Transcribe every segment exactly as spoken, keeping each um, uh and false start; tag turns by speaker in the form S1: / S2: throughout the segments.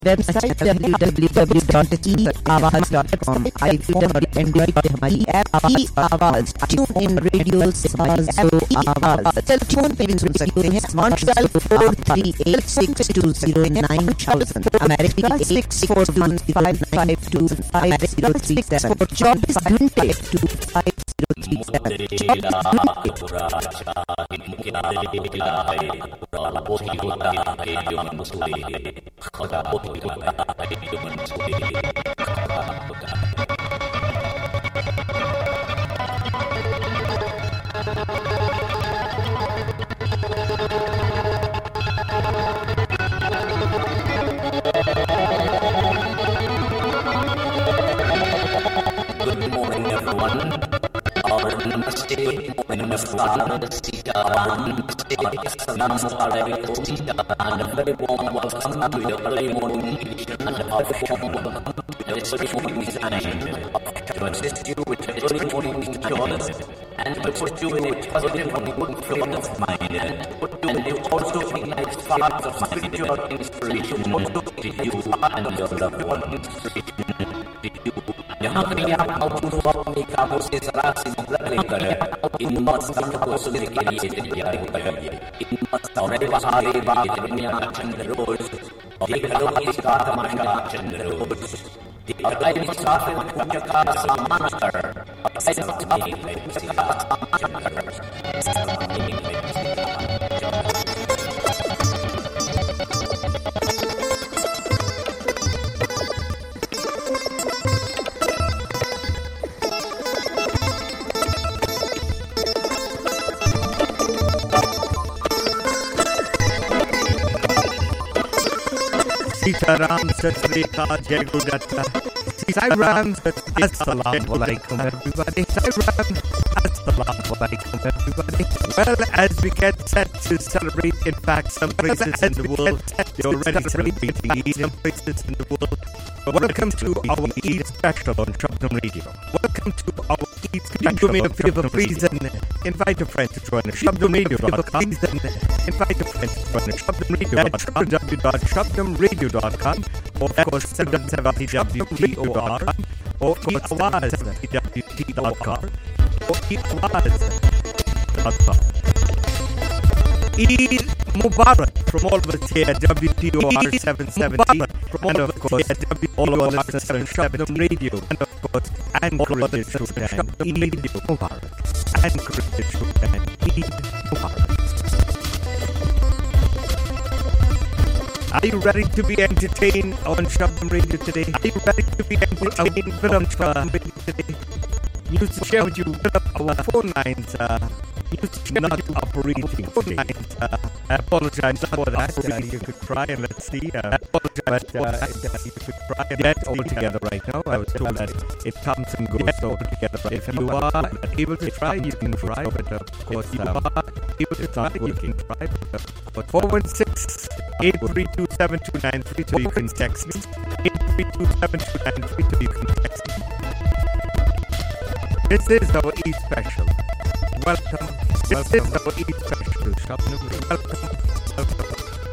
S1: Website W W W dot e Awaaz dot com, iPhone और Android पे हमारी app e Awaaz, tune in radio Awaaz, telephone पे भी सुन सकते हैं Montreal four three eight six two zero nine thousand, America six four one five five two five zero three seven, चौबीस घंटे two five zero three seven.
S2: Good morning, everyone. Our namaste, namaskar, sita, namaskar, and a very warm welcome to your early morning edition of Shambhala, a special designed to assist you with early morning rituals and to put you with positive and good frame of mind, and you also ignite sparks of spiritual inspiration to you and your loved ones. यहाँ कहीं आप मौजूद हो अपनी काबू से जरा सी मतलब लेकर इन मस्तक को सुनने के लिए तैयार हो गए। इन मस्त और बहारे बात दुनिया का चंद्र रोज देख लो इसका तमाशा चंद्र रोज और कई मुसाफिर पूजा का सामान कर ऐसे नहीं है इसका सामान कर।
S3: Sitaram Satsrika Jai Gurudata. Sitaram Satsrika. Assalamu alaikum everybody. Sitaram. Assalamu alaikum everybody. Well, as we get set to celebrate, in fact, some places in the world, they're already celebrating Eid, some places in the world. Welcome to our Eid special on Shabnam Radio. Welcome to our Eid special. Do me a favor, please, and invite a friend to join us. Shabnam Radio dot com. Invite a friend to join us. Shabnam Radio at w w w dot shabnam radio dot com, or of course seven seven w t o r com, or eawaz w t dot com, or eawaz dot com. Eid Mubarak from all of us here at W T O R seven seventy, and of course all of our listeners on Shabnam Radio, and of course Anchorage Showtime, Eid Mubarak, Anchorage Showtime, Eid Mubarak. Are you ready to be entertained on Shabnam Radio today? Are you ready to be entertained on Shabnam Radio today? Used to share with you our phone lines, uh, used to share not operating phone lines. Uh, I apologize for that. Uh, you could try and let's see. Uh, I apologize but, uh, that. You could try and get all together right now. I was told that it comes and goes all together. Right? If you are able to try, you can try. But of course, you are able to try, you can try. But four one six eight three two seven two nine three two, you can text me. eight three two seven two nine three two, you can text me. This is our Eid special. Welcome. This welcome. is our Eid special. Shabnam. Welcome. Welcome.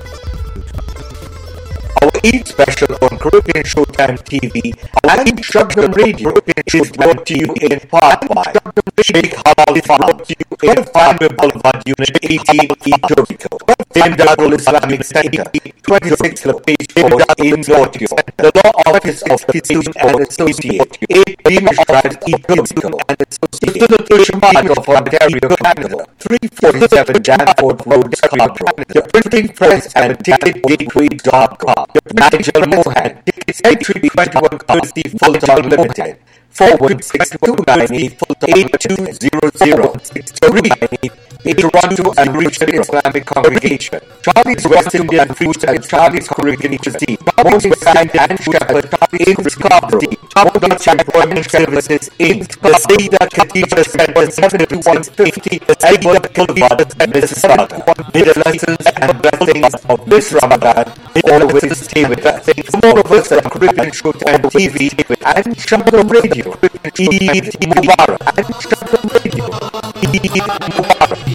S4: Our Eid special on Caribbean Showtime T V and Shabnam Radio is brought to you in part by Sheikh Halal Farm, twenty-five Boulevard Unit eighteen, Etobicoke, Same Darul Islamic Center, twenty-six location in Portugal, the Law Office of Kitsun and Associate, eight Beamish Drive, Etobicoke, and Associate, the Location Park of Ontario, Canada, three forty-seven Danforth Road, Scarborough, the Printing Press and Ticket Gateway dot com, Nigel Mohan, Tickets Entry twenty-one Thursday Fulton Limited, four one six two nine eight eight two zero zero six three in Toronto and Regional Islamic Congregation, Charlie's West Indian Fruit and Charlie's Caribbean Cuisine, Morning Sand and Shepherd in Scarborough, Top Notch Employment Services in Casada Cathedral Center seven two one fifty, Edward Boulevard, Mississauga. May the lessons and blessings of this Ramadan always stay with us. For more of us at Caribbean Showtime T V and Shabnam Radio, Eid Mubarak and Shabnam Radio, Eid Mubarak.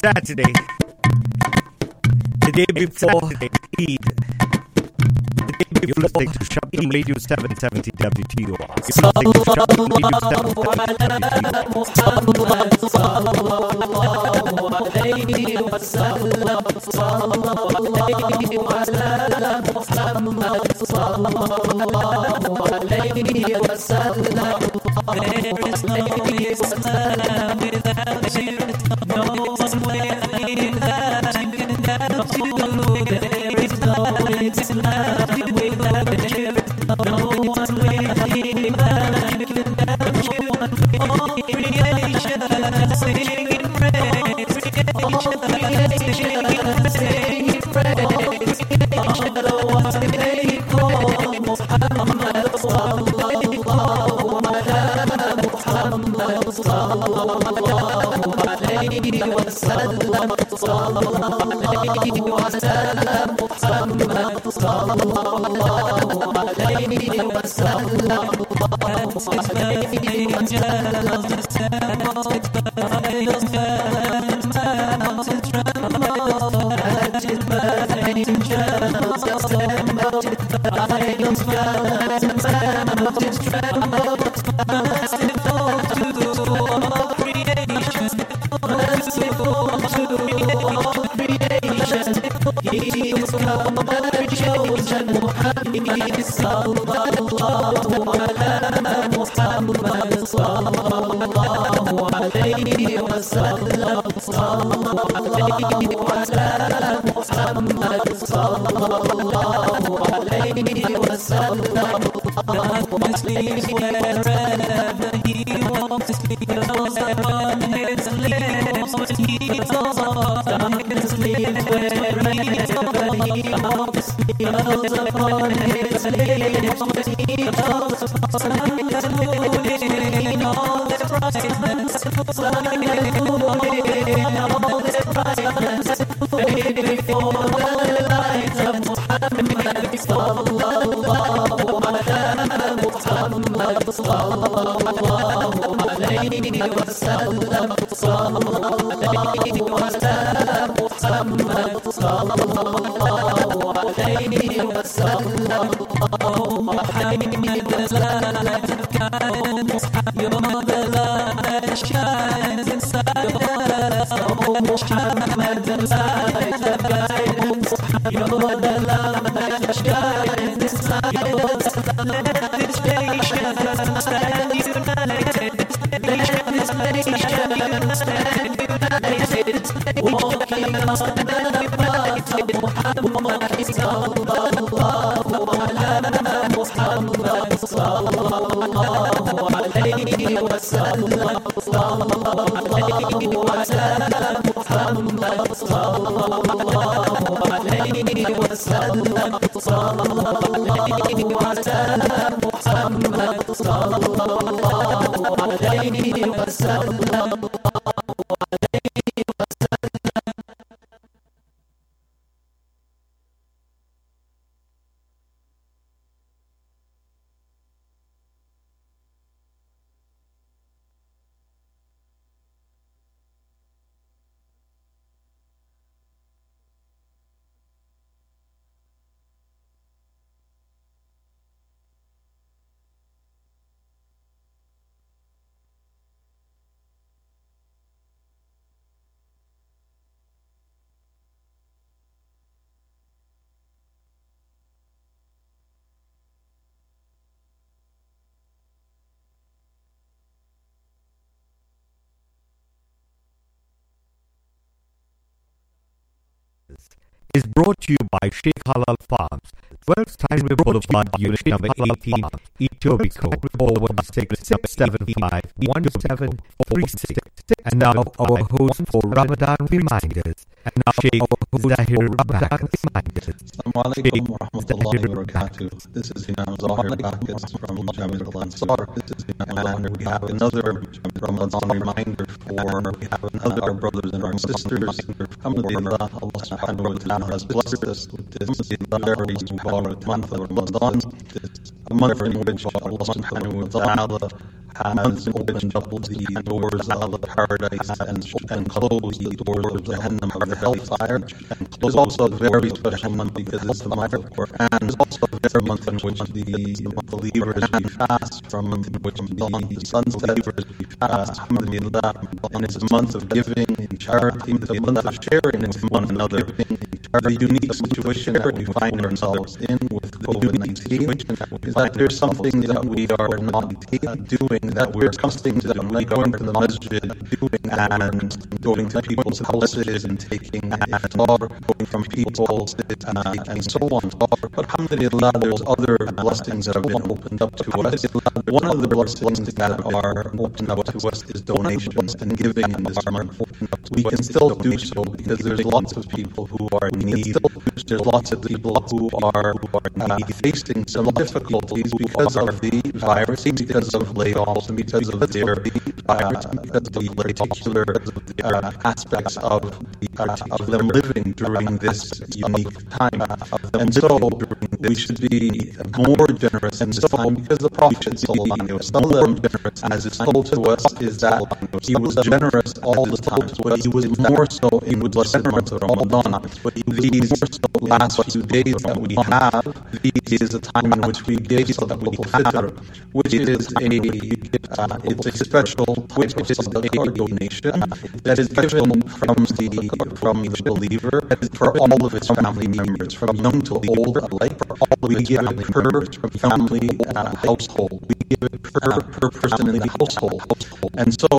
S3: Saturday, the day before Eid, the day before listening to Shabdam Radio seven seventy W T O R. You're listening to Shabdam Radio seven is brought to you by Sheikh Halal Farms, twelve Steinway Boulevard, Unit number eighteen, Etobicoke, four one six, six seven five, one seven three six. And now our host for Ramadan Reminders, and now Sheikh Zahir Ramadan Reminders.
S5: Assalamu alaikum wa rahmatullahi wa barakatuh. This is Imam Zahir Baqis from Jami al-Ansar. And we have another Ramadan reminder for other brothers and sisters. Alhamdulillah, Allah subhanahu wa ta'ala has blessed us with this very Mubarak month of Ramadan, a month in which Allah subhanahu wa ta'ala has opened up the doors of paradise and, and closed the doors of Jahannam, or the hellfire. It's also a very special month because it's the month of Quran, and it's also a very month in which the believers be fast, from which the sun sets, uh, alhamdulillah, and it's a month of giving and charity, it's a month of sharing with one another. The unique situation that we find ourselves in with COVID nineteen is that there's something that we are not doing that we're accustomed to doing, like going to the masjid and going to people's houses and taking iftar, going from people, uh, and so on. But alhamdulillah, there's other blessings that have been opened up to us. One of the blessings that are opened up to us is donations and giving in this month. We can still do so because there's lots of people who are in need. There's lots of people who are uh, facing some difficulties because of the virus, because of layoffs, and because of their uh, because of the particular uh, aspects of, uh, of them living during this unique time. And so we should be more generous in this time because the Prophet ﷺ, as it's told to us, is that he was generous all the time, but he was more so in the blessed month of Ramadan. These last few days that we have, this is a time in which we give Sadaqatul Fitr, which is a uh, it's a special type of Sadaqah donation that is given from the from the believer for all of its family members, from young to old alike. We give it per family uh, household. We give it per, per person in the household, and so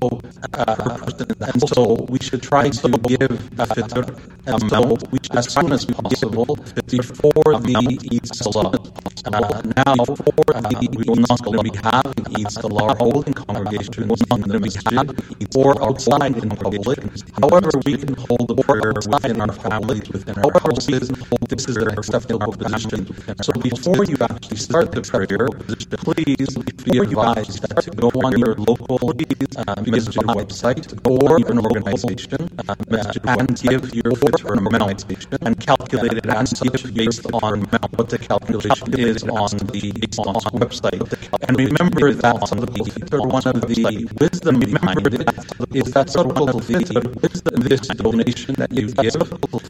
S5: uh, and so we should try to give a fitr amount as soon as possible before the Eid Salah. Uh, now, for the, we will not we have Eid Salah holding congregations in the masjid or outside in public. However, we can hold the prayer within our families, within our houses. This is an acceptable position. So before you actually start the prayer, please be advised that to go on your local uh, masjid website or an organization uh, and give your fitr amount and calculate it as such based on what the calculation is on the website. And remember that the fitr, one of the wisdom behind it is that Sadaqatul Fitr, this donation that you give,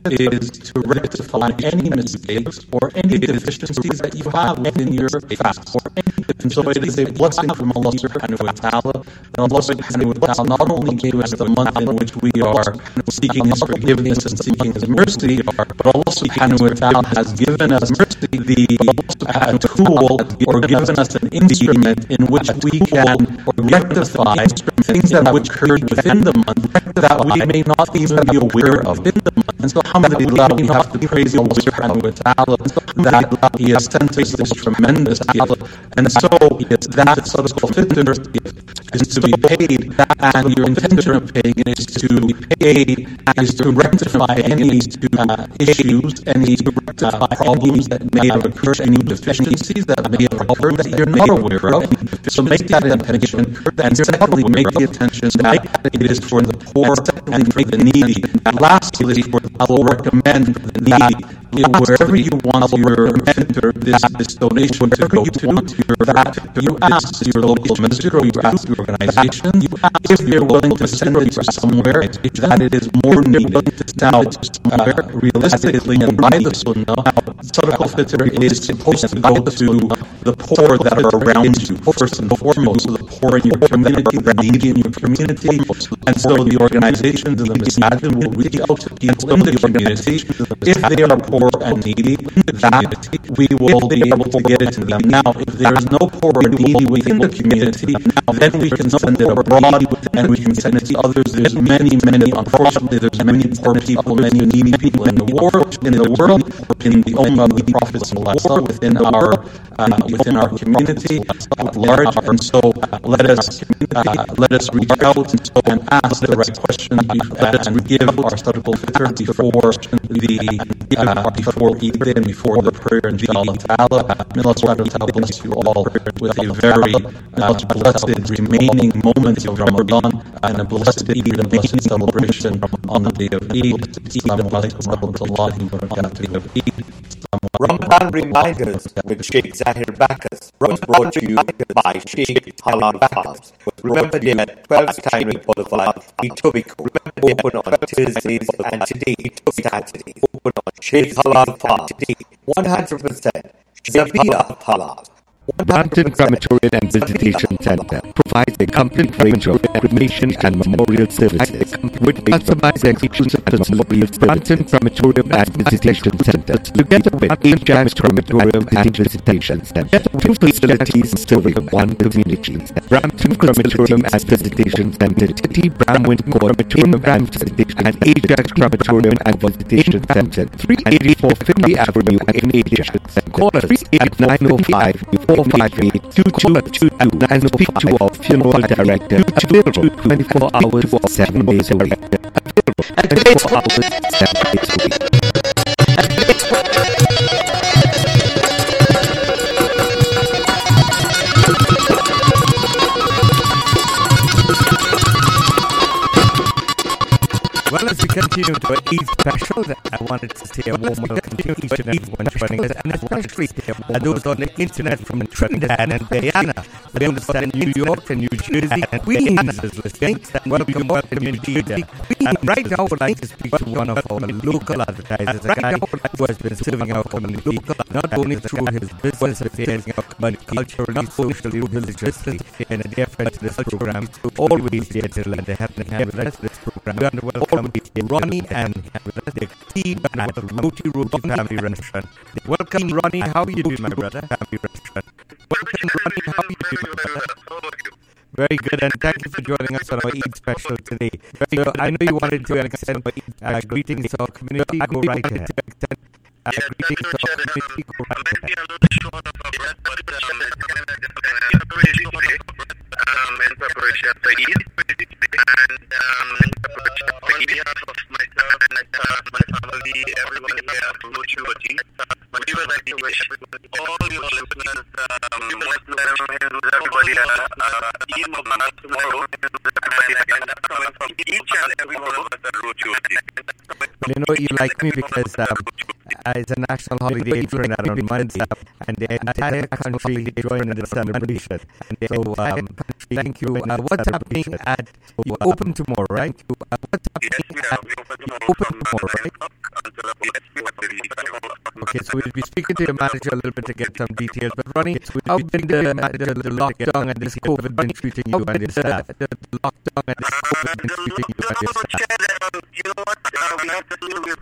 S5: is to rectify any mistakes or any deficiencies that you have within your fast. And so it is a blessing from Allah subhanahu wa ta'ala. And Allah subhanahu wa ta'ala not only gave us the month in which we are seeking His forgiveness and seeking His mercy, but Allah subhanahu wa ta'ala has given us the uh, tool or given us an instrument in which we can rectify things that would occur within the month that we may not even be aware of. And so alhamdulillah, we have to praise Allah subhanahu wa ta'ala that He has sent us this tremendous gift. And so that Sadaqatul Fitr is to be paid, and your intention of paying it is to pay, is to rectify any uh, issues, any uh, problems that may have occurred, any deficiencies that may have occurred that you're not aware of. So make that intention, and secondly, make the intention that it is for the poor and for the needy. And lastly, I will recommend that wherever you want your fitr, this, this donation to go to, that you ask your local masjid or you ask your organization if they're willing to send it to somewhere that it is more needed. Now, uh, realistically and by the sunnah, Sadaqatul Fitr is supposed to go to the poor that are around you, first and foremost, so the poor in your community, the needy in your community. And so the organizations and the masajid will reach out to people in the community if they are poor and needy, that we will be able to get it to them. Now, if there is no poor or needy within the community, then we can send it abroad and we can send it to others. There's many, many, unfortunately, there's many poor people, many needy people in the world, in the world, in the Ummah of the Prophet ﷺ, within our uh, within our community at large. And so let us uh, let us reach out and ask the right questions and give our Sadaqatul Fitr before the uh, before Eid and before the prayer, inshallah ta'ala. May Allah subhanahu wa ta'ala bless you all with a very uh, blessed remaining moments of Ramadan and a blessed Eid and blessed celebration on the day of Eid. Assalamu alaikum wa rahmatullahi wa barakatuh.
S4: Ramadan Reminders with Sheikh Zahir Bacchus was brought to you by Sheikh Halal Bacchus. Remember them at twelve Steinway Boulevard, Etobicoke. Open on Tuesdays and today, Saturday. Open on Sheikh Halal Farm. one hundred percent Zabia Halal.
S3: Brampton Crematorium and Visitation Centre provides a complete range of cremation and memorial services with customized execution and memorial services. Brampton Crematorium and Visitation Centre, together with Ajax Crematorium and Visitation Centre, two facilities serving one community. Brampton Crematorium and Visitation Centre, T. Bramwin Court in Brampton, and Ajax Crematorium and Visitation Centre, three eighty-four Finley Avenue in Ajax. Call us at nine oh five, four five eight, two two two two and speak to our funeral director. Available twenty-four hours, seven days a week. Available twenty-four hours, seven days a week. Well, as we continue to our Eid special, I wanted to say a warm welcome to each and everyone joining us, and especially uh, those on the internet from Trinidad and Guyana. We understand New York and New Jersey and Queens is listening. Welcome, welcome indeed. Uh, right now, I would like to speak to one of our local advertisers, a guy who has been serving our community, not only through his business affairs, but culturally, socially, religiously, and a dear friend to this program, always there to lend a helping hand with us this program. We want to welcome Ronnie and the team at the Roti Roti Family Restaurant. Welcome, Ronnie. How are you doing, my brother? Family Restaurant. Welcome, Ronnie. How are you doing, my brother? Very good, and thank you for joining us on our Eid special today. So I know you wanted to extend uh, greetings to our community. Go right ahead. Uh, greetings to our community. Go right ahead.
S6: Um, in preparation for Eid, and um, on behalf of myself and uh, my family, everyone here at Roti Roti, we would like to wish all your listeners, um, Muslims, Hindus, everybody, uh, Eid Mubarak tomorrow, and coming from each and every one of us at Roti Roti.
S3: You know, you like me because um, uh, it's a national holiday in Trinidad on Monday, and the entire country joined in the celebration. So, um, thank you. Uh, what's happening at, you open tomorrow, right? Uh, what's happening at, you open tomorrow, right? Okay, so we'll be speaking to your manager a little bit to get some details. But Ronnie, how been the, the, the lockdown and this COVID been treating you and your staff? The lockdown and this COVID been treating you and your staff?
S6: You know what? We have to do with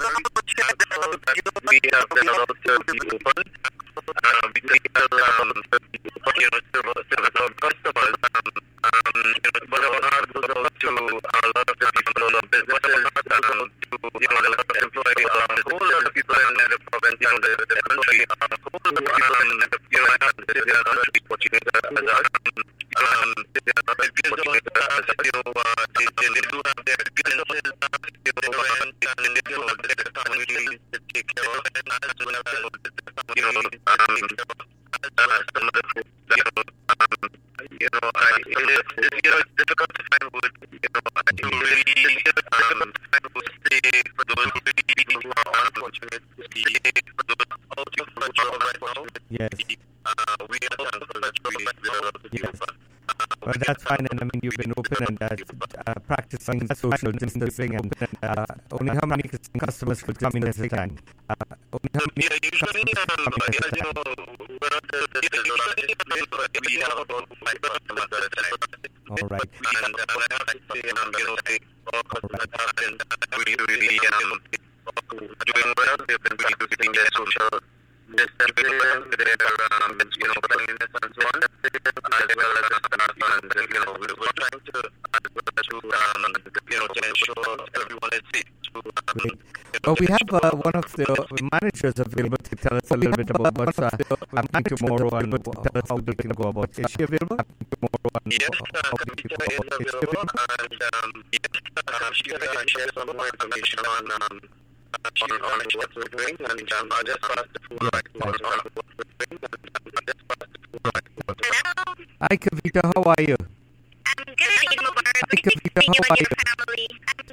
S6: we have been allowed to be open. Uh, because, um, you know, to our customers, um, but our heart goes out to a lot of the people in our businesses, um, to, you know, a lot of employees, um, a whole lot of people in the province and the, the country, um, a whole lot of people in the, you know, the country, fortunate as us, um, they are fortunate as, you know, uh, they, they, they do have their businesses, you know, and, and you know, their family to take care of, and as well as, you know, um, uh, some of the food, you know, um, you know, I, it is, you know, it's difficult to find wood, you know, I really, um, to stay for those people who are unfortunate, to stay for those also who are unfortunate.
S3: Yes.
S6: Uh, we are thankful that we are able to do that.
S3: Well, that's fine, and I mean, you've been open and uh, uh, practicing social distancing, and uh, only how many customers could come in at a time? Uh, only how many
S6: yeah, usually, um, as you know, we're at the, the, the, we have about five customers at a time.
S3: All right.
S6: And uh, when I have to say, um, you know, they all customers have been really, really, um, doing well. They've been practicing their social distancing, their, um, you know, cleanliness and so on, as well as the staff, and, you know, we're trying to, to um, you know, to ensure everyone is safe. To, um, you know,
S3: well, we have uh, one of the managers available to tell us a little bit about what's uh, happening tomorrow and tell us how we can go about it. Is she available? Tomorrow and
S6: yes, uh, Kavita is available, and um, yes, uh, she can share some more information on um, on, on what we're doing, and um, I just pass the phone right on what we're doing, and I just pass the phone right.
S7: Hello?
S3: Hi, Kavita, how are you?
S7: I'm good. Eid Mubarak.
S3: Hi, Kavita, how are you?
S7: Family. I'm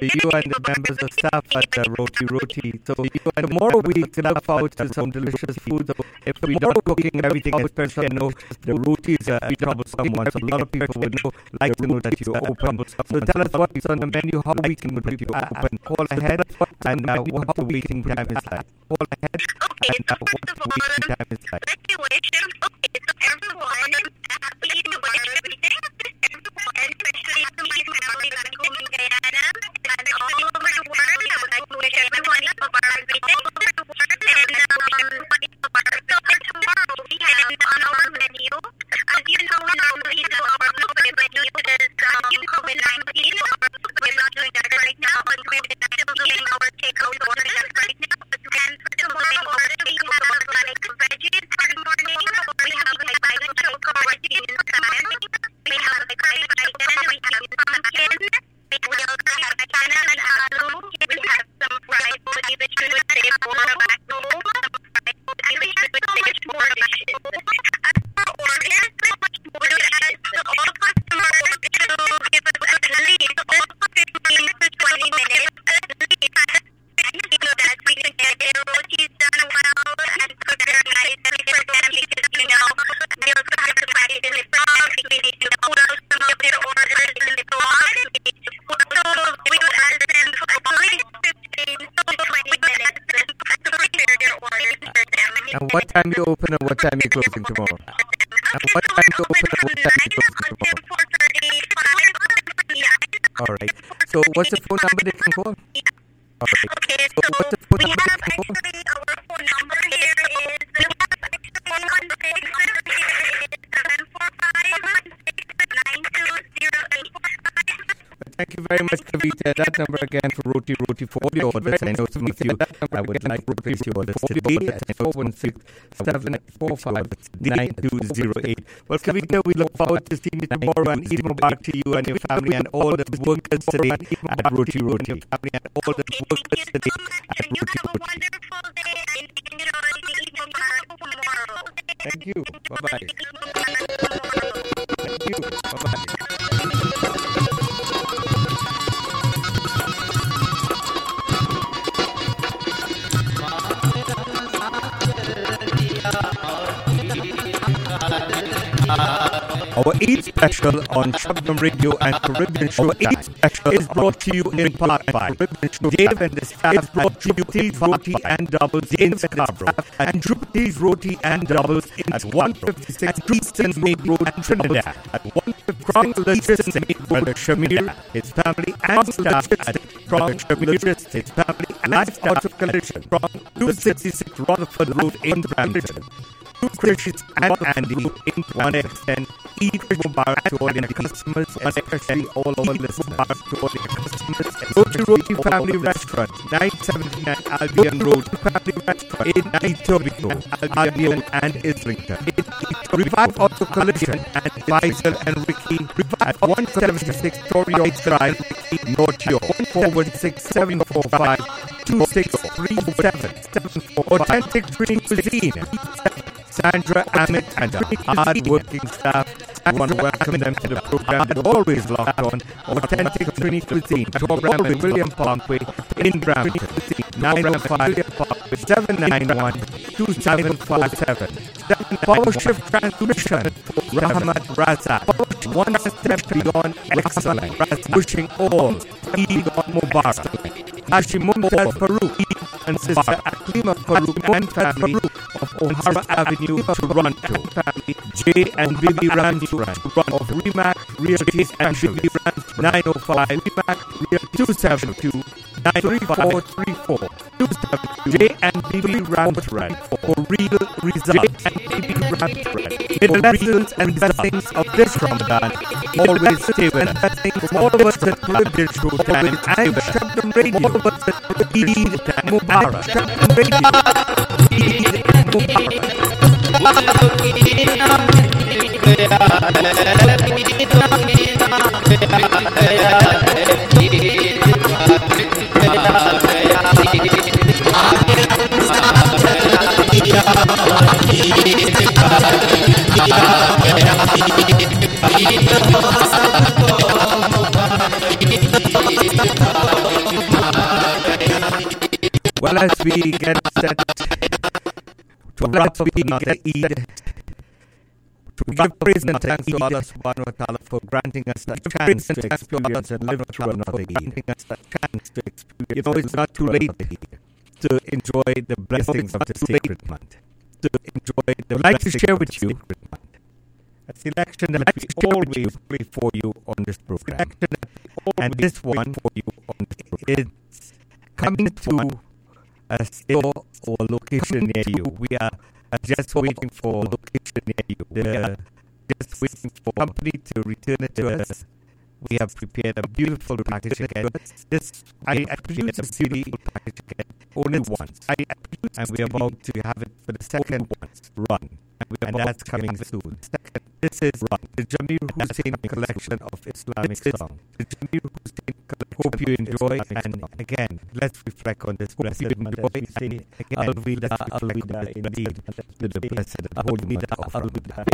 S3: you and the members of staff at uh, Roti Roti. So tomorrow we can look forward to some delicious food. If we're not cooking everything, especially I know the rotis are a troublesome one, so a lot of people would know, like to know that you're open. So tell us what's on the menu, how we can put you open. Call ahead and uh, what the waiting time is like. Call ahead
S6: Okay,
S3: and uh,
S6: so
S3: what
S6: first of
S3: the
S6: all,
S3: waiting time is like.
S6: speculation. Okay, so everyone, happy New Year, everything. Everyone, especially to my family back home in Guyana, and all over the world, I would like to wish everyone a very great day. And um, so for tomorrow, we have on our menu, as you know, normally the our local menu is um, COVID nineteen. We're not doing that right now, but we're still doing our takeout orders right now. And for the morning orders, we have like veggies for the morning. We have like bison choco roti in salmon. We have like fried bacon. We have pumpkin. We will have chana and aloo. We have some fried body which we would say for back home. And we have so much more dishes. As for orders, much more as all customers to give us at least also fifteen to twenty minutes at least. So that we can get their rotis done well and prepare nice and for them because, you know, they also have to write it in the blog. We need to pull out some of their orders in the blog. So we would ask them for at least fifteen to twenty minutes to prepare their orders for them.
S3: And what time you open and what time you closing tomorrow? And
S6: Okay,
S3: what
S6: so
S3: time
S6: we're
S3: you open
S6: open
S3: and
S6: from
S3: what time you
S6: nine
S3: closing
S6: until
S3: tomorrow?
S6: four thirty-five p.m.
S3: All right. So what's the phone number they can call? All right.
S6: Okay,
S3: So
S6: so
S3: what's the phone
S6: we
S3: number
S6: have
S3: they can call?
S6: actually our phone number here is we have actually one six seven four five six nine two zero eight five.
S3: Thank you very much, Kavita. That number again for Roti Roti for all your orders. I know some of you I would like to place your orders today at four one six seven four five nine two zero eight. Well, Kavita, we look forward to seeing you tomorrow and Eid Mubarak to you and your family and all the workers today at Roti Roti. And all the
S6: Thank
S3: workers
S6: you
S3: today
S6: so much,
S3: at
S6: and you
S3: Roti
S6: have a
S3: Roti.
S6: wonderful day and enjoy the Eid Mubarak tomorrow.
S3: Thank you. Bye-bye.
S6: Tomorrow.
S3: Thank you. Bye-bye. Our Eid special on Shabnam Radio and Caribbean Showtime special is brought to you in part by Dave and the staff brought Jupiter's Roti and Doubles in Scarborough and Jupiter's Roti and Doubles at one fifty-six Eastern Maid Road, Trinidad. At one fifty-six Crown Logistics Maid Road, Shamir, his family and staff at Crown Logistics, his family and staff of Collision from two sixty-six Rutherford Road in Brampton. Chris and Andy in one extent Eid Mubarak to all their customers, especially all our listeners, to all their customers. Roti Roti Family Restaurant, nine seventy-nine Albion Road, Family Restaurant in Etobicoke, Albion and Islington. Revive Auto Collision and Faisal and Ricky at one seventy-six Tory Oaks Drive, North York, four one six seven four five two six three seven. Authentic Green Cuisine. Sandra, Amit, and the hard-working staff. I want to welcome them to the program. They're always locked on. Authentic Trinity Cuisine, program with William Parkway in Brampton. nine oh five William Parkway, seven nine one two seven five seven. Power Shift Transmission, Rahmat Raza. One step beyond excellence. Wishing all Eid Mubarak. Hashim Mumtaz Farouk and Sister Aklima Farouk and family of O'Hara Avenue, Toronto. Family J and Vivi Ramsuran of Remax Realty and Vivi Rams nine oh five Remax Real two seven two nine three four three four two seven two J and Vivi Ramsuran for real results and Vivi Ramsuran. May the lessons and blessings of this Ramadan always stay with us. From all of us at Caribbean Showtime and Shabnam Radio, all of us at Eid Mubarak. Shabnam Radio, Eid Mubarak. Well, as we get set to wrap up another Eid, we give praise and thanks to Allah subhanahu wa ta'ala for granting us the chance to experience and live through another Eid. You know, it's not too late to enjoy the blessings of the sacred month. To enjoy the I'd like to share with you a selection that we always play for you on this program. And this one for you on this program is coming to a store or location near you. We are just waiting for a location near you. We are just waiting for company to return it to us. We have prepared a beautiful package again. This I, I produced a beautiful package again only once. I, and we are about to have it for the second run. And that's coming soon. This is the Jamil Hussain collection of Islamic songs. The Jamil Hussain collection. Hope you enjoy. And again, let's reflect on this blessed month. Again, Al-Wida, Al-Wida, indeed, to the blessed and holy month of Ramadan.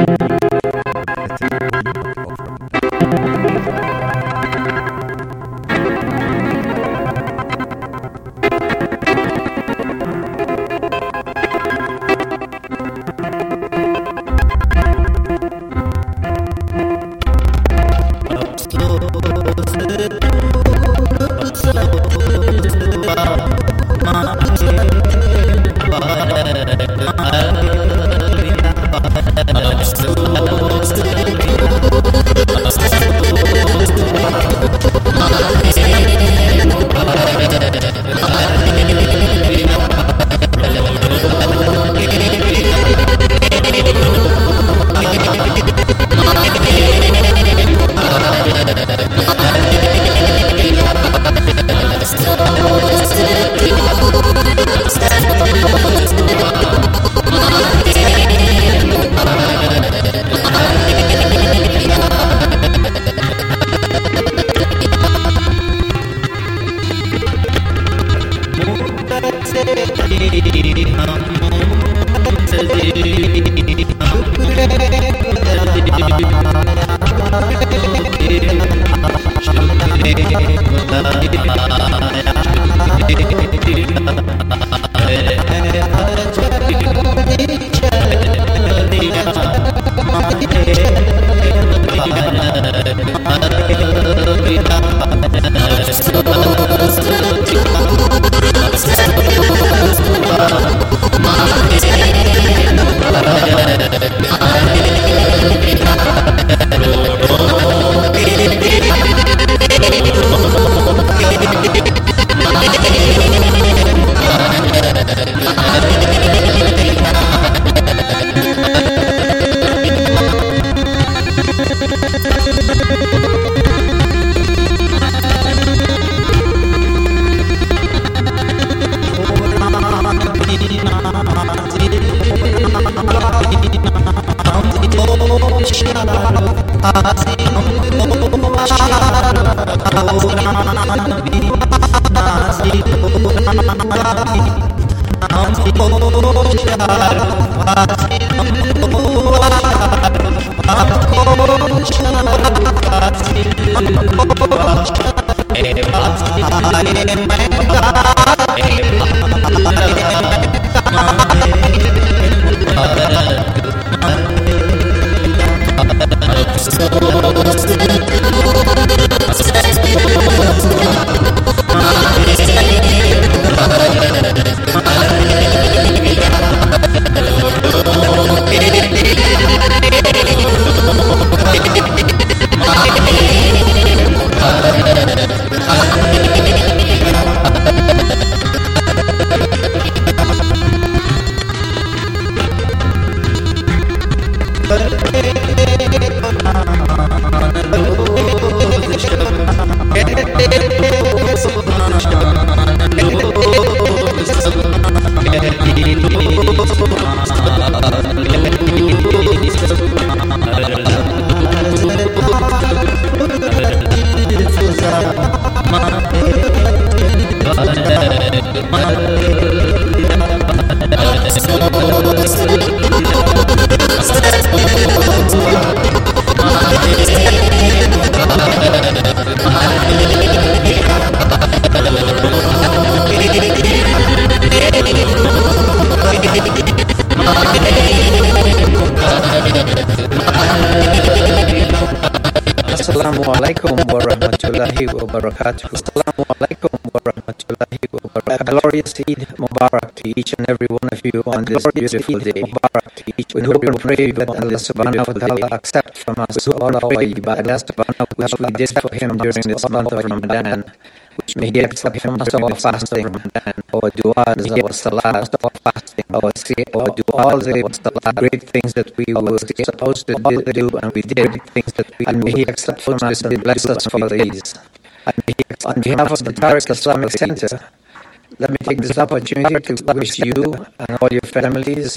S7: Assalamualaikum warahmatullahi wabarakatuh. Assalamualaikum warahmatullahi wabarakatuh. Glorious Eid Mubarak to each and every one of you on this beautiful day. Mubarak to each and every one of you that Allah subhanahu wa ta'ala accept from us all our ibadah which we did for him during this month of Ramadan. Which may He accept from us our fasting, our du'as, our salat, our fasting, our say, our du'as, our salat, great things that we were supposed to do and we did, things that we, and may He accept from us and bless us for these. And may He, on behalf of the Tariq Islamic Center, let me take this opportunity to wish you and all your families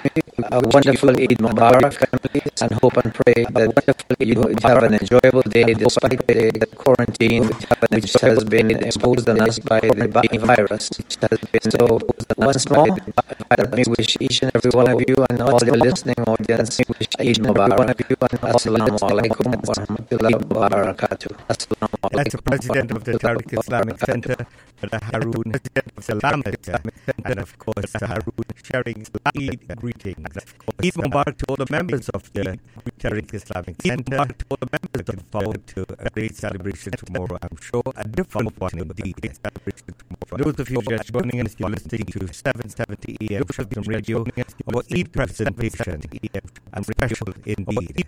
S7: a wonderful Eid Mubarak, and hope and pray that you have an enjoyable day despite the, the quarantine which has been imposed on us by the virus. Which has been so. Once more, let me wish each and every one of you and all the listening audience Eid Mubarak. Assalamu alaikum wa rahmatullahi wa barakatuh.
S3: That's the president of the Tariq Islamic Center, Brother Haroon Salamat, and of course Haroon sharing Eid greetings. Eid Mubarak to all the members of the Tariq Islamic Center. To all the members, looking forward to a great celebration tomorrow. I'm sure a different one indeed. For those of you just joining us, you're listening to seven seventy A M Shubham Radio. Our Eid presentation, and special indeed,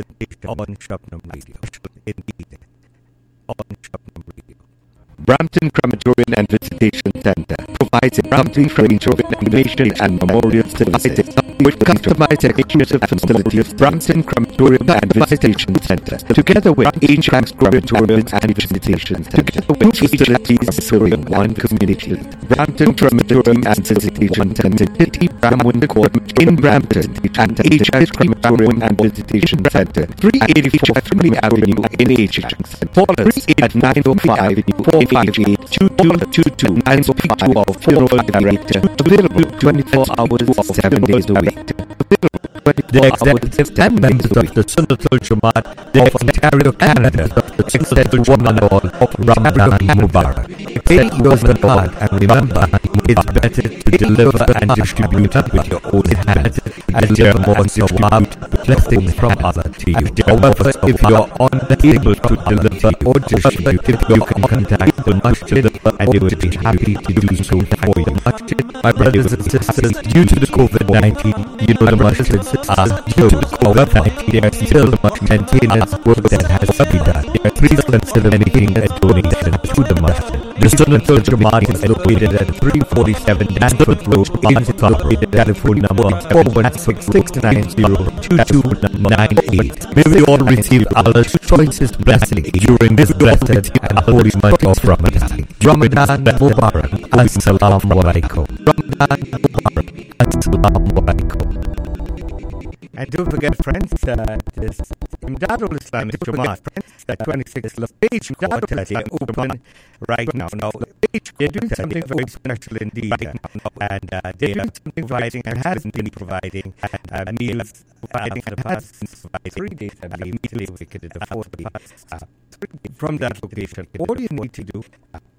S3: on Shubham Radio. Indeed, on Shubham Radio.
S8: Brampton Crematorium and Visitation Centre provides a complete range of animation and memorial services with customized exclusive facilities. Brampton Crematorium and Visitation Centre, together with Ajax Crematorium and Visitation Centre, two facilities serving one community. Brampton Crematorium and Visitation Centre, City Bramwin Court in Brampton, and Ajax Crematorium and Visitation Centre, three eighty-four Spring Avenue in Ajax. Call us at nine oh five, four five eight, two two two two, nine oh five, four five eight, available twenty-four hours, seven days a week.
S3: The executive and members of the Sunnatul Jamaat of Ontario, Canada, extend one and all of Ramadan Mubarak. Take yours the card and remember, it's better to deliver and distribute with your own hands, as there are more sawab blessings from Allah to you. However, if you're unable to deliver or distribute, you can contact the masjid and they will be happy to do so for you. My brothers and sisters, due to the COVID nineteen, you know the masjids are closed. However, there is still much maintenance work that has to be done. Please consider making a donation to the masjid. The Sunnatul Jamaat is located at three forty-seven Danford Road, Innsbruck, telephone number four one six, six nine zero, two two nine eight. May we all receive Allah's choicest blessing during this blessed and holy month of Ramadan. Ramadan Mubarak. Assalamu alaikum. Ramadan Mubarak. Assalamu alaikum. And don't forget, friends, uh, this Imdadul Islamic Jamaat, the twenty-sixth page quarter is open right now. Now, they're doing something very special indeed, and uh, they're doing something providing and has been providing uh, meals uh, for the past three days, I believe, till we could afford the uh, from that location. All you need to do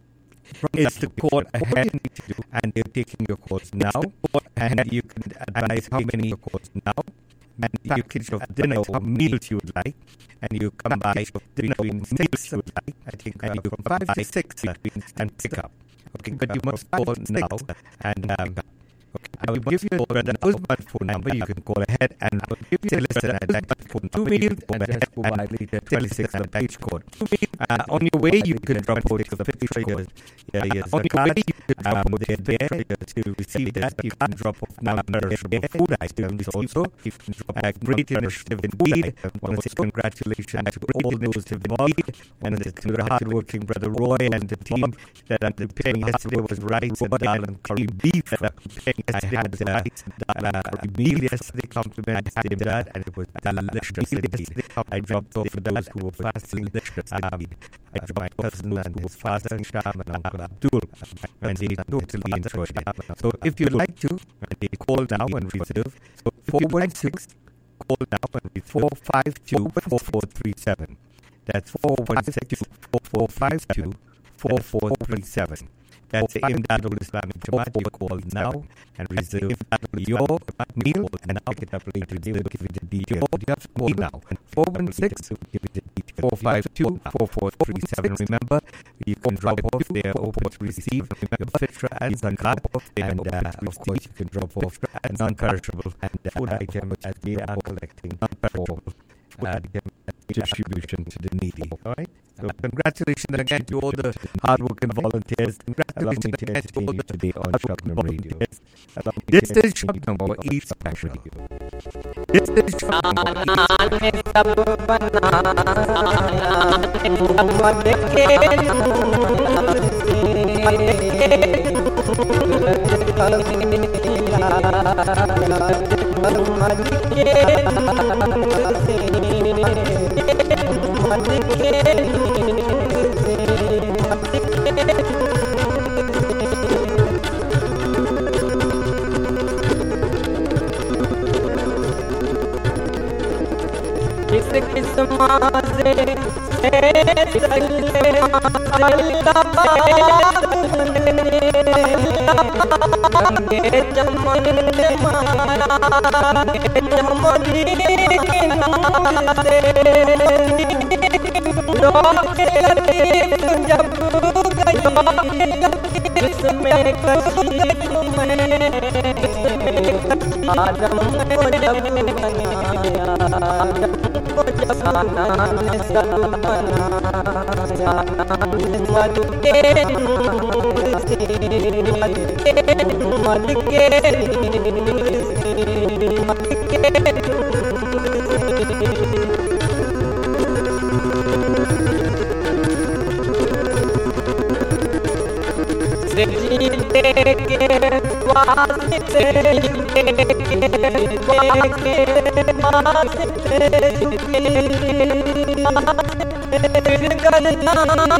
S3: is to call ahead, and they're taking your calls now, and you can advise how many your calls now. And you can of dinner or meals you would like, and you come by between six you would like. I think uh, you come five to six and pick up. Okay, but you must call now, and um, okay, I will give you an Uzman phone number. You can call ahead and I will give you a listen and that phone two meals and the twenty-six and page code. Uh, on your way, you can drop out to the figures. Yeah, yes, on your way, you can um, they're there to receive that. You can drop off non-perishable food items also. You can drop a great initiative indeed. I want to say congratulations to all those involved, and to the hard-working Brother Roy and the team that I'm preparing yesterday was rice and dal and curry beef. I had uh, uh, curry meal yesterday, complimented him that, and it was delicious indeed. I dropped off for those who were fasting. Um, I dropped my cousin and his father, Sham, and Uncle Abdul, and they totally enjoyed it. So if you'd like to, they call now and reserve. So four one six, call now and reserve four five two, four four three seven. That's four one six, four four five two, four four three seven. That's the Imdadul Islamic Jamaat. You call now and reserve your meal, and I'll pick it up later. They will give you the details. You have to call now. four one six, give you the details. four five two, four four three seven. Remember, you can drop off. They are open to receive your fitra and zakat. And uh, of course, you can drop off non-perishable food items as they are collecting for uh, distribution to the needy. All right? So congratulations again to all the hardworking volunteers. Allow me to entertain you today on Shocknum Radio. This is Shocknum for East Pack Radio. This is
S9: किस किस माज़े से सल्ले गंगे चमन मारा चमनी जब गई जिसमें कभी तुम्हें आदम को जब बनाया को जमाना में सब बनाया मद के नूर से मद के मद के नूर से मद के से जीते के वास्ते जीते के वास्ते वास्ते फिर करना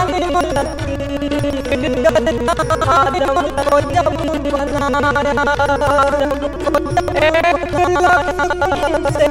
S9: फिर करना आदम को जब बनाया आदम को एक से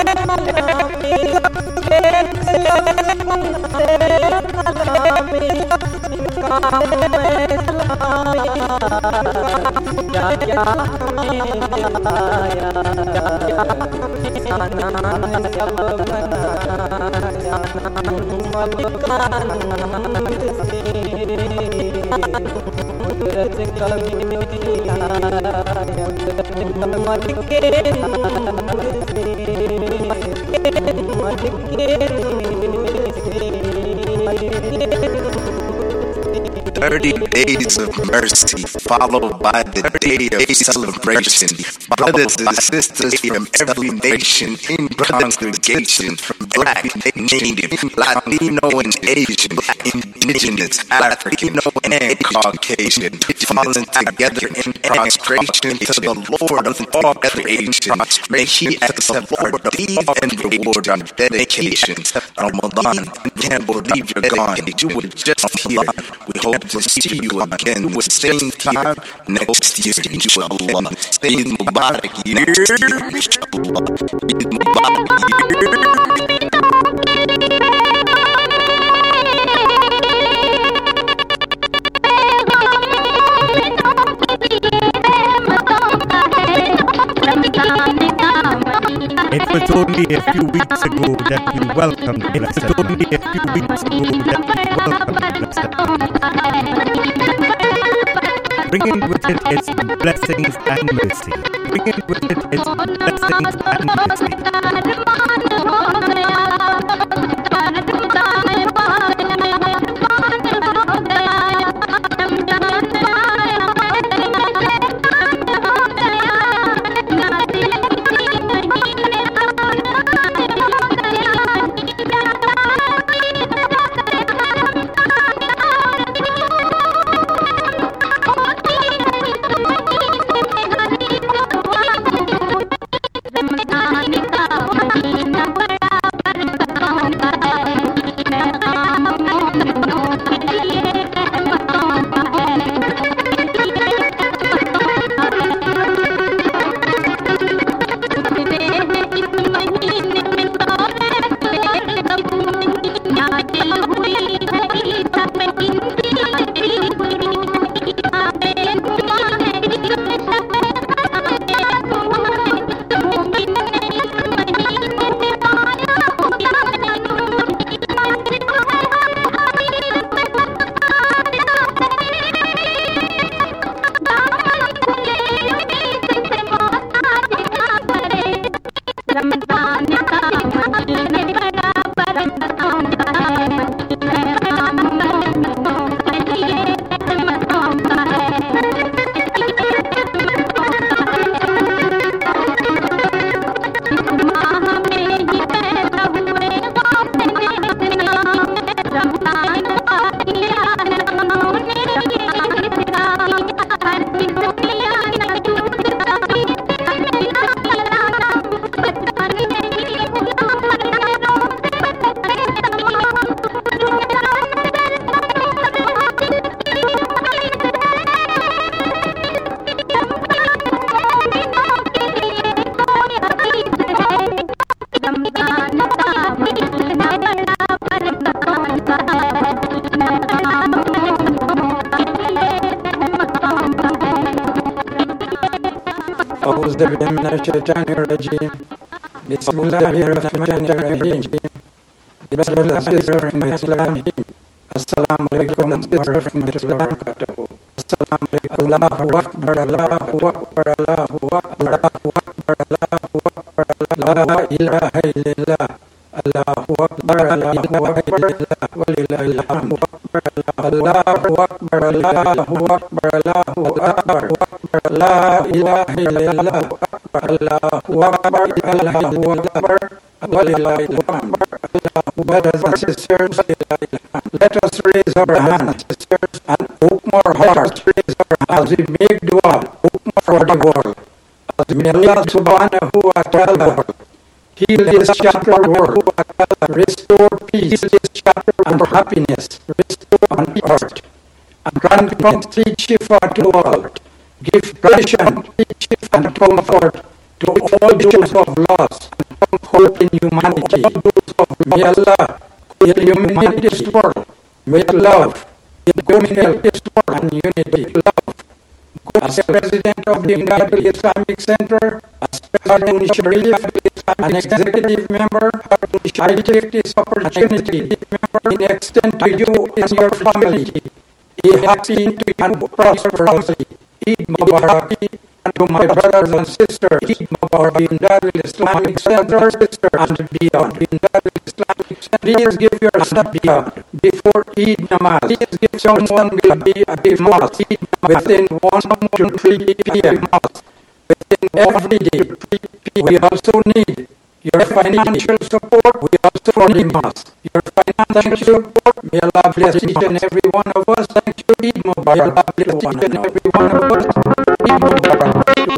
S10: Thirty days of mercy, followed by the day of celebration. Brothers and sisters from every nation in congregation, from Black, Native, Latino, and Asian, Indigenous, African, and Caucasian, falling together in prostration to the Lord of all creation. May He accept our deed and reward our dedication. Ramadan, can't believe you're gone. You were just here. We hope to see you again the same time next year, inshallah. Eid Mubarak year, inshallah. Eid Mubarak year.
S3: It was only a few weeks ago that we welcomed It was only a few weeks ago that we welcomed bringing with it its blessings and mercy. Bringing with it its blessings and mercy.
S11: Ramadan أعوذ بالله من الشيطان الرجيم بسم الله الرحمن الرحيم بسم الله الرحمن الرحيم السلام عليكم ورحمة الله وبركاته السلام عليكم الله أكبر الله أكبر الله أكبر الله أكبر الله أكبر لا إله إلا الله الله أكبر الله أكبر الله ولله الحمد الله أكبر الله أكبر الله أكبر لا إله إلا الله الله أكبر الله أكبر ولله الحمد. Brothers and sisters, let us raise our hands and open our hearts as we make dua for the world. As may Allah subhanahu wa ta'ala heal this shattered world, restore peace and happiness, restore on earth, and grant complete shifa to all. Give protection and comfort to all those of loss and hope in humanity. May Allah illuminate this world with love, illuminate this world and unity. Love. As President of the United Islamic Center, as President of Sharif, an executive member, I take this opportunity to extend to you and your family a happy and prosperous Eid Mubarak, and to my brothers and sisters of the United Islamic Center and beyond. Please give your sadaqah before Eid Namaz. Please give someone will be at the mosque within one to three p m within every day. We also need your financial support. We also need mosque. Your financial support. May Allah bless each and every one of us. Thank you, Eid Mubarak. Allah bless each and every one of us. Eid Mubarak.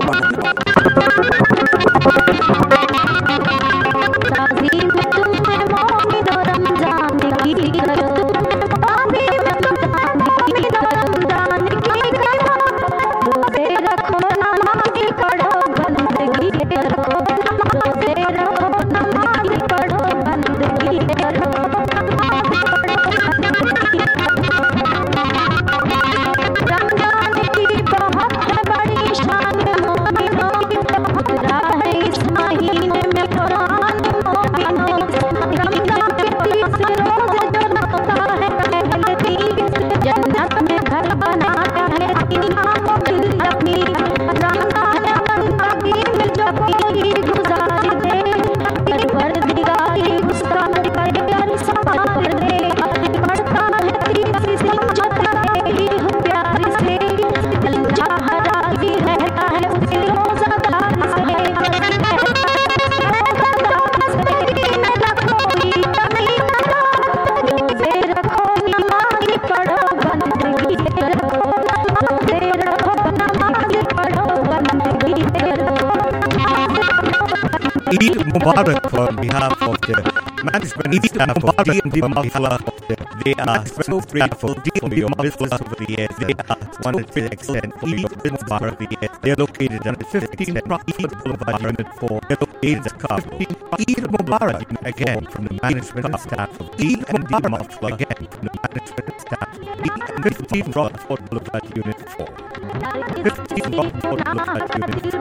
S3: Eid Mubarak on behalf of the management staff of D and D Mafla. They are so grateful for your business over the years. They are wanted to extend Eid Mubarak. They are located on the fifteenth Eid Boulevard Unit four. They are located in Chicago. Eid Mubarak again from the management staff of D and D Mafla. Again from the management staff of D and fifteenth Rockford Boulevard Unit four. fifteenth Rockford Boulevard Unit four.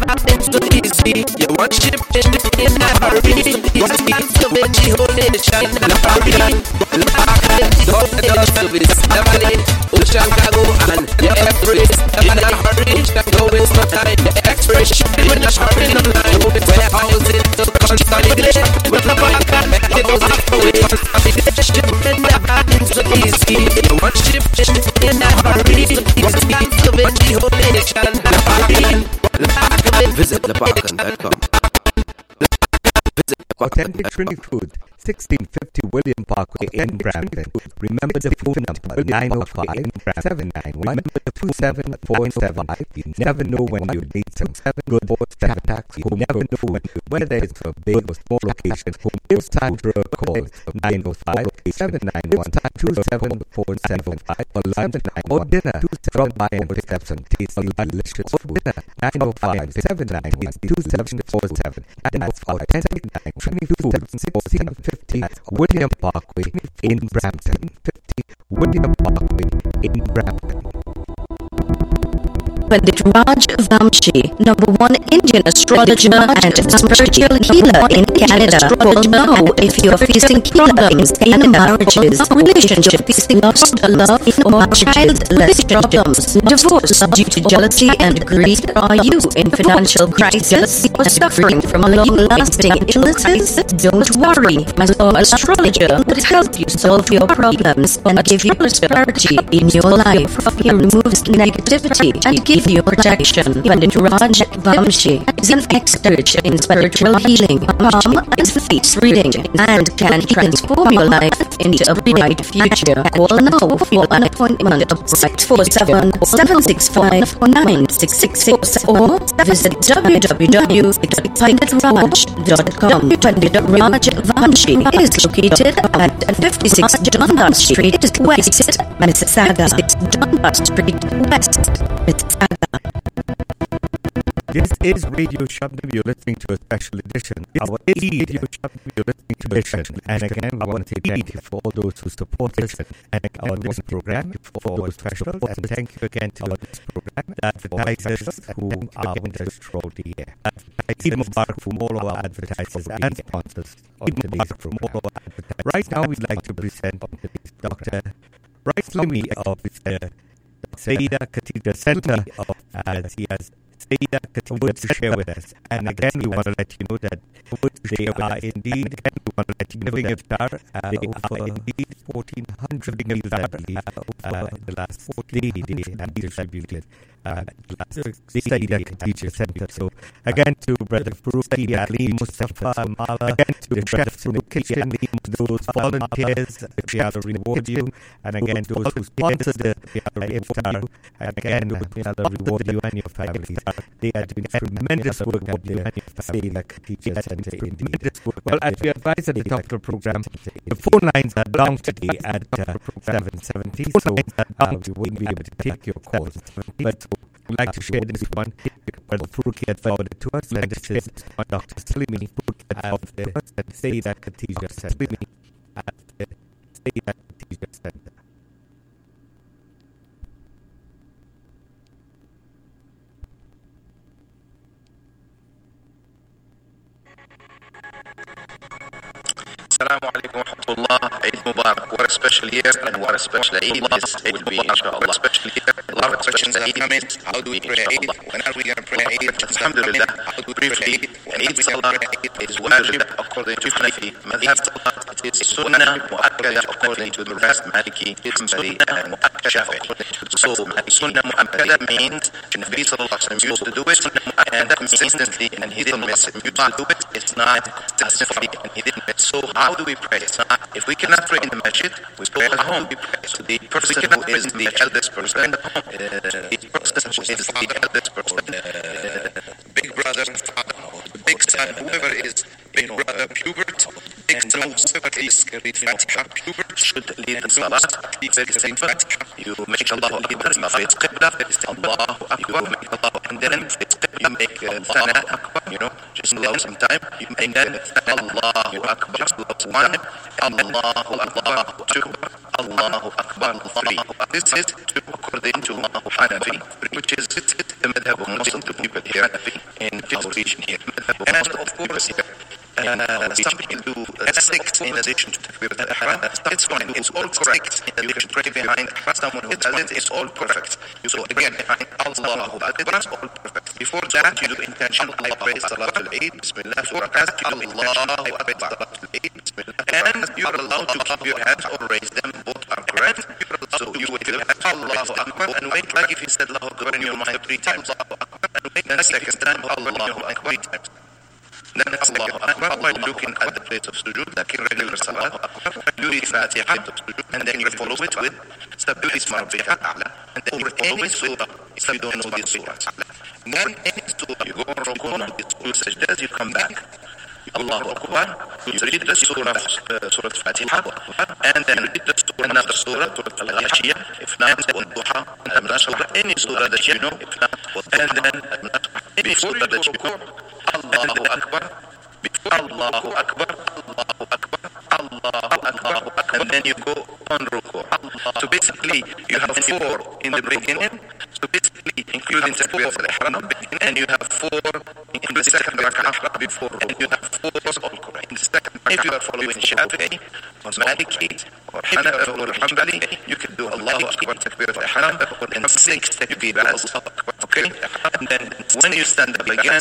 S12: things so easy. You want ship in a hurry. You want to be Jehoshaphat. La Paris, La Paris, don't let us service. Neverly, Ocean Cargo and the Express. In a hurry, don't waste no time. The Express shipping in a hurry no line. Warehousing to consolidate. With the back and it was half away. Shipping never been so easy. You want ship in a hurry. You want to be Jehoshaphat. La Paris, La Paris. Visit leparkan dot com.
S8: Authentic Trinity Food, sixteen fifty William Parkway in Brampton. Remember the phone number nine oh five, seven nine one, two seven four seven. You never know when you need some good tax. You never know whether it's a big or small location. It's time for a call nine oh five, seven nine one, two seven four seven. For lunch or dinner, drop by and pick up some tasty, delicious food. nine oh five, seven nine one, two seven four seven. And that's authentic Trinity Food, sixteen fifty William Parkway in Brampton. fifty William Parkway in Brampton.
S13: Pandit Raj Vamshi, number one Indian astrologer and spiritual healer in Canada, will know if you are facing problems in marriages, relationships, lost love, or childless problems, divorce due to jealousy and greed. Are you in financial crisis or suffering from long-lasting illnesses? Don't worry, our astrologer will help you solve your problems and give you prosperity in your life. He removes negativity and gives you protection. Pandit Raj Vamshi is an expert in spiritual healing, palm and face reading, and can transform your life into a bright future. Call now for an appointment of six four seven, seven six five, nine six six six or visit w w w dot pandit raj dot com. Pandit Raj Vamshi is located at fifty-six Dundas Street, West Mississauga. Dundas Street, West Mississauga.
S8: This is Radio Shabnam. You're listening to a special edition. Our Radio Shabnam, you're listening to a edition. And again, I want to say thank you for all those who support us and on this program, for all those specials. And thank you again to this program, advertisers who are with us throughout the year. Eid Mubarak from all our advertisers and sponsors on today's program. Right now, we'd like to present Doctor Raslami of the Saida Cathedral Center, as he has Saida Cathedral to share with us. And again, we want to let you know that they are indeed, again, we want to let you know that iftar, uh, they are indeed fourteen hundred meals, I believe, uh, in the last forty days, and distributed uh, the last Saida Cathedral Center. So again, to Brother Faruqi, Ali, Mustafa, Mala, again to the chefs in the kitchen, those volunteers, they are to reward you, and again, those who sponsor the iftar, and again, they are to reward you and your families. They are doing tremendous work at the Saida Cathedral Center. Well, as we advised at the top of the program, the phone lines are down today at uh, seven seventy, so uh, we wouldn't be able to take your calls. But we'd like to share this one. Brother Faruqi had forwarded to us, and this is Doctor Salimi of the Saida Cathedral Center. At the Saida Cathedral Center.
S10: Assalamu alaikum wa rahmatullah. Eid Mubarak. What a special year and what a special Eid this will be, inshallah. What a special year. A lot of questions that come in. How do we pray Eid? When are we going to pray Eid? Alhamdulillah. How do we pray Eid? Eid Salah is wajib according to Hanafi madhab. It is sunnah mu'akkada according to the rest Maliki, Hanbali, and Shafi'i. So sunnah mu'akkada means Nabi sallallahu alaihi wasallam used to do it and consistently, and he didn't miss it. You used to do it. It's not consistently, and he didn't miss it. So how do we pray? If we cannot pray in the masjid, we pray at home. So the person who is the eldest person, uh, the person who is the eldest person, uh, big brother, the big son, whoever is big brother, pubert, big son, whoever is Fatiha, pubert, should lead the salat. You make Allahu Akbar, it's Qibla, it's Allahu Akbar, and then it's you make Thana Akbar, you know, just allow some time, you make then Allahu Akbar, one, Allahu Akbar, two, Allahu Akbar, three. This is according to Hanafi, which is the madhab of most of the people here in illustration here. And of course, uh, some people do uh, six in addition to takbir al-ihram. It's fine. It's all correct. You can pray behind someone who does it. It's all perfect. So again, behind Allahu Akbar, it's all perfect. Before that, you do intention. I pray Salatul Eid. Bismillah. Before that, you do Allahu Akbar. Salatul Eid. Bismillah. And you're allowed to keep your hands or raise them. Both are correct. So you wait Allahu Akbar and wait like if you said Allahu Akbar in your mind three times. And wait the second time Allahu Akbar three times. Then Allahu Akbar while looking at the place of sujood, like in regular salah, you read Fatiha, and then you follow it with Sabbi Isma Rabbika A'la, and then you follow it surah, if you don't know this surah. Then any surah, you go on from corner, you sajdas, you come back, Allahu Akbar, you read the surah, uh, Surah Fatiha, and then read the surah, another surah, Surah Al-Ghashiyah, if not, Al-Duha, Al-Nasr, any surah that you know, if not, and then any surah that you go, Allahu Akbar, Allahu Akbar, Allahu Akbar, Allahu Akbar, and then you go on ruku. So basically, you have four in the beginning, so basically, including takbir al-ihram, and you have four in the second rak'ah before ruku. You have four all correct. In the second, if you are following Shafi'i, or Maliki, or Hanafi, or Hanbali, you can do Allahu Akbar, takbir al-ihram, and six takbir al-akbar, okay? And then when you stand up again,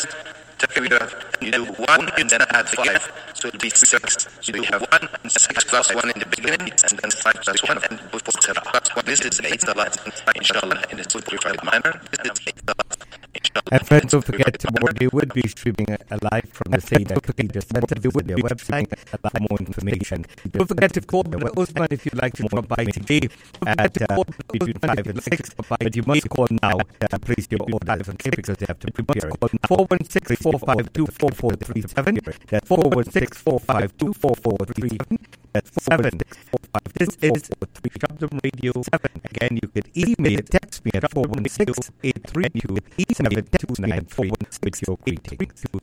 S10: you do one and then add five, so it'll be six. So you have one and six plus one in the beginning, and then five plus one and before seven. This is eight salat, inshallah, in a simplified manner. This is eight salat.
S3: And friends, don't forget tomorrow they would be streaming live from the Sayyida Cathedral Center. They would their website for more information. Don't forget to call me, Osman, if you'd like to drop by today at uh, between five and six. But you must call now to place your order because they have to prepare. four one six, four five two, four four three seven. That's four one six, four five two, four four three seven. That's seven six four five. This is Shabdam Radio. Again, you could email, text me at four one six, eight three two, seven two nine four one six your greetings to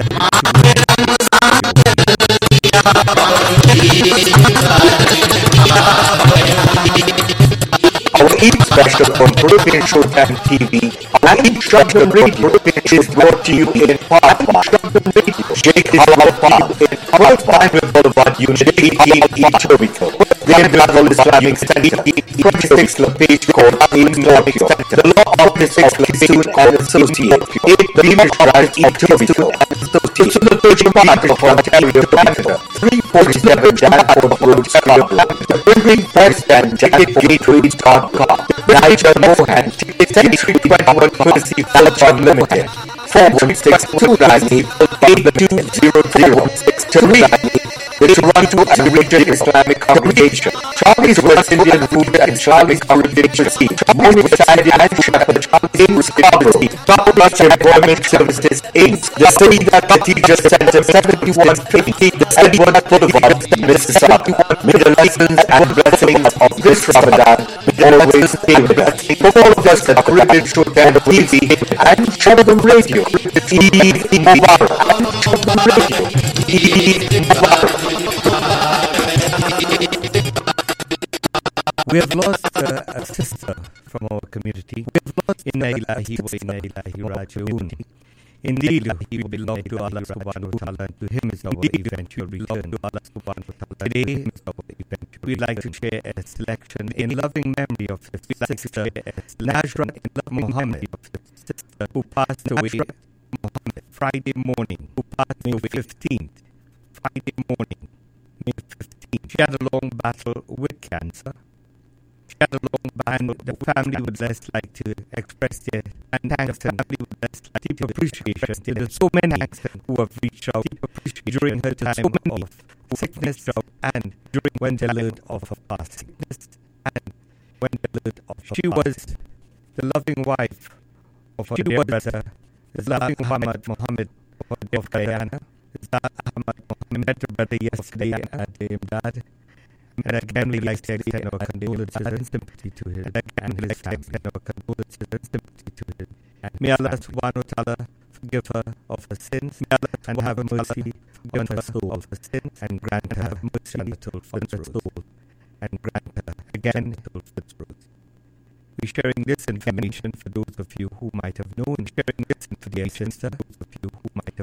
S4: Our Eid special on Caribbean Showtime T V and Shabdam Radio is brought to you in part by Shabdam Radio, Sheikh Halal Park, Park Private Boulevard Unit eighteen E Etobicoke. The Global Islamic Center, twenty-six LaPage Court in Tokyo. The Law Office Exclusive and Associate, eight Beamish Drive, Etobicoke. To the Page Park of Ontario, Canada, three forty-seven Janford Road, Scotland. Bringing first and ticket gateway dot com. Nigel Mohan, ticket three twenty-one Courtesy Voucher Limited. four one six, two nine eight, eight two zero zero six two nine eight. The Toronto Arabian Islamic Congregation, Charlie's West Indian Food and Charlie's Congregation Seat, Morning Saturday and Shepherd, in Scarborough, Top Plus Employment Services, Incorporated. The Sayyida Cathedral Center, seventy-one fifty, the Edward Boulevard, Mississauga. May the lessons and blessings of this Ramadan be always stay with us. For all of us at Caribbean Showtime T V and Shabdam Radio, Eid Mubarak, and Shabdam Radio, Eid Mubarak.
S3: We have lost uh, a sister from our community. We have lost Inna Ilahi wa Inna Ilahi Raji'un. Indeed, he belonged to Allah subhanahu wa ta'ala, and to him is our eventual return to Allah subhanahu wa ta'ala. Today, we'd like to share a selection in loving memory of the sister Najra Muhammad, sister who passed away Friday morning, who passed May fifteenth, Friday morning, May fifteenth. She had a long battle with cancer. She had a long battle. The family would just like to express their thanks and family would just like deep appreciation. There are so many who have reached out during her time of sickness and during when they learned of her past sickness and when they learned of her She was the loving wife of her dear brother, Zahid Ahmad Muhammad of Guyana. Zahid Ahmad Muhammad met her brother yesterday at the Imdad. And again, we like to extend our condolences and sympathy to him. And again, we like to extend our condolences and sympathy to him. And may Allah subhanahu wa ta'ala forgive her of her sins and have mercy on her soul of her sins and grant her mercy on her soul and grant her again we're sharing this information for those of you who might have known, sharing this information for those of you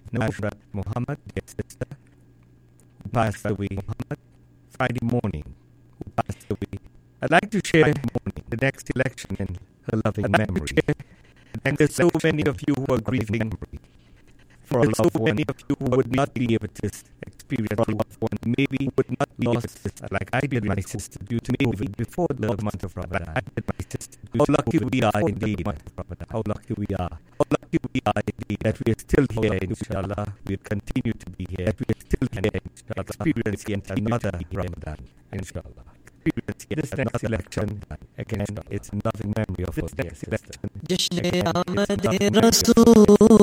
S3: Nusrat Muhammad, dear sister, who passed away Muhammad Friday morning, who passed away. I'd like to share morning, the next election in her loving memory. And there's so many of you who are grieving for a loved one, many of you who would not be able to experience a loved one, maybe would not be lost like I did my sister due to COVID before the month of Ramadan. I did my sister. How lucky we are indeed. How lucky we are. How lucky we are indeed that we are still here, inshallah. We'll continue to be here. That we are still here, inshallah, experiencing another Ramadan, inshallah. This next election, again, it's in loving memory of us, dear sister.
S9: Jashne Ahmad Rasool,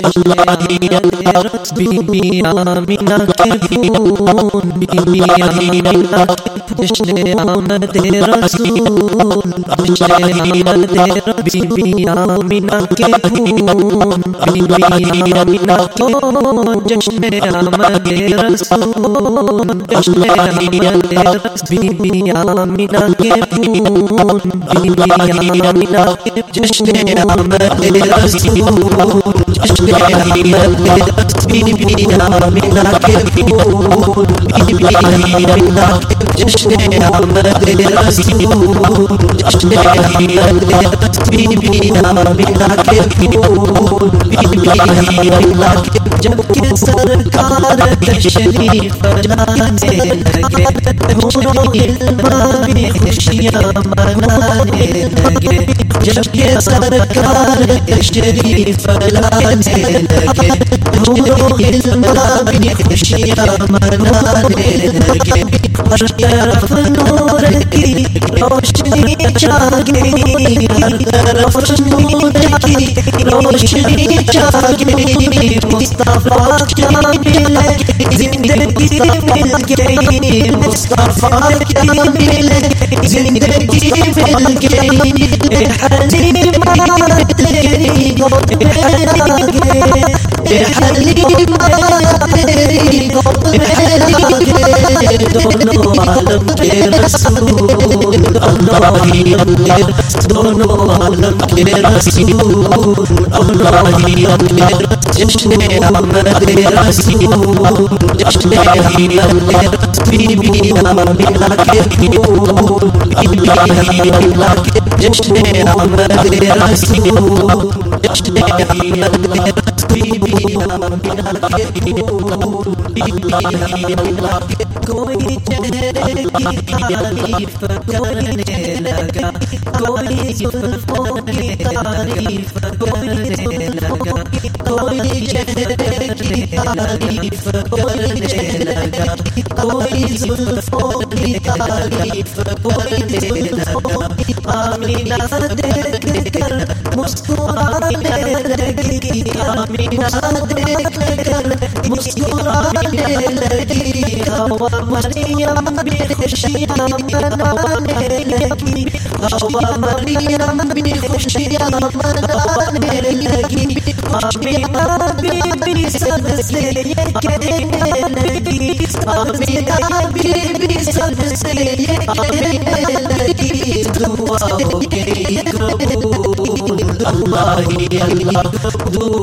S9: Bibi Amina ke phoon, Bibi Amina, Jashne Ahmad Rasool, Bibi Amina ke phoon, Bibi Amina, Jashne Ahmad Rasool, Bibi Amina ke phoon, Bibi Amina, Jashne Ahmad Rasool, Jashne Ahmad, Bibi Amina ke phoon, Bibi Amina, Jashne Ahmad Rasool, Jashne Ahmad, Bibi Amina ke phoon, Bibi Amina, जबकि सरकार तशरीफ लाने लगे, हुरो इल्मा में खुशियाँ मनाने लगे, जबकि सरकार तशरीफ लाने लगे, हुरो इल्मा में खुशियाँ मनाने लगे, हर तरफ नूर की रोशनी छा गई, हर तरफ नूर की रोशनी छा गई, मुस्तफा क्या मिले जिंदगी मिल गई, मुस्तफा क्या मिले जिंदगी मिल गई, ए हलीमा तेरी गोद में लागे, ए हलीमा तेरी गोद में लागे, दोनों आलम के रसूल अल्लाह ही अल्लाह, दोनों आलम के रसूल अल्लाह ही अल्लाह, जश्न Ahmad Rasool, Jashne Ahmad, Bibi Amina ke phoon, Bibi Amina, Jashne Ahmad Rasool, Jashne Ahmad, Bibi Amina ke phoon, Bibi Amina, कोई चेहरे की तारीफ करने लगा, कोई जुल्फों की तारीफ करने लगा, कोई चेहरे की तारीफ करने लगा, कोई जुल्फों की तारीफ करने लगा, आमीना देख कर मुस्कुराने लगी, आमीना देख कर मुस्कुराने लगी, हवा मरियम भी खुशियाँ मनाने लगी, हवा मरियम भी खुशियाँ मनाने लगी, आमीना बीबी सबसे ये कहने लगी, आमीना बीबी सबसे ये कहने लगी, दुआ हो गई कबूल अल्लाह ही अल्लाह, दुआ